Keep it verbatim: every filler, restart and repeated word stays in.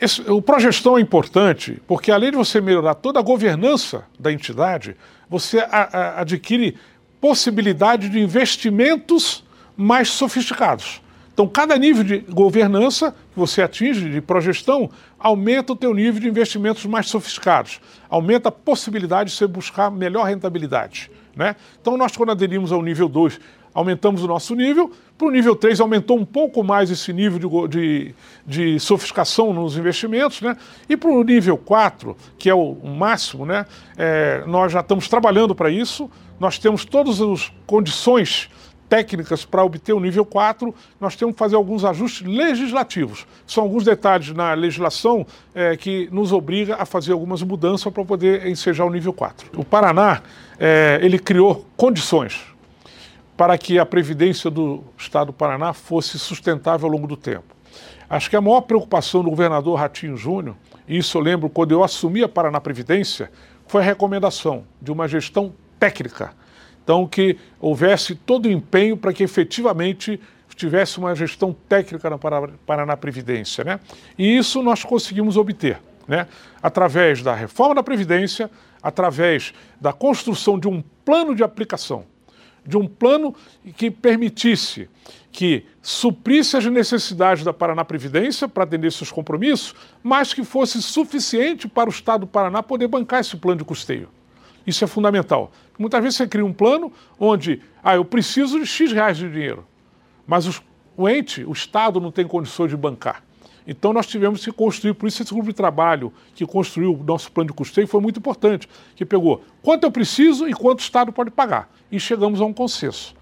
esse, o Progestão é importante porque, além de você melhorar toda a governança da entidade, você a, a, adquire possibilidade de investimentos mais sofisticados. Então, cada nível de governança que você atinge, de progestão, aumenta o teu nível de investimentos mais sofisticados. Aumenta a possibilidade de você buscar melhor rentabilidade, né? Então, nós, quando aderimos ao nível dois, aumentamos o nosso nível. Para o nível três, aumentou um pouco mais esse nível de, de, de sofisticação nos investimentos, né? E para o nível quatro, que é o, o máximo, né? É, nós já estamos trabalhando para isso. Nós temos todas as condições técnicas para obter o nível quatro, nós temos que fazer alguns ajustes legislativos. São alguns detalhes na legislação é, que nos obriga a fazer algumas mudanças para poder ensejar o nível quatro. O Paraná, é, ele criou condições para que a previdência do Estado do Paraná fosse sustentável ao longo do tempo. Acho que a maior preocupação do governador Ratinho Júnior, e isso eu lembro quando eu assumi a Paraná Previdência, foi a recomendação de uma gestão técnica. Então, que houvesse todo o empenho para que efetivamente tivesse uma gestão técnica na Paraná Previdência, né? E isso nós conseguimos obter, né? Através da reforma da Previdência, através da construção de um plano de aplicação, de um plano que permitisse que suprisse as necessidades da Paraná Previdência para atender seus compromissos, mas que fosse suficiente para o Estado do Paraná poder bancar esse plano de custeio. Isso é fundamental. Muitas vezes você cria um plano onde, ah, eu preciso de X reais de dinheiro, mas os, o ente, o Estado, não tem condições de bancar. Então nós tivemos que construir, por isso esse grupo de trabalho que construiu o nosso plano de custeio foi muito importante, que pegou quanto eu preciso e quanto o Estado pode pagar. E chegamos a um consenso.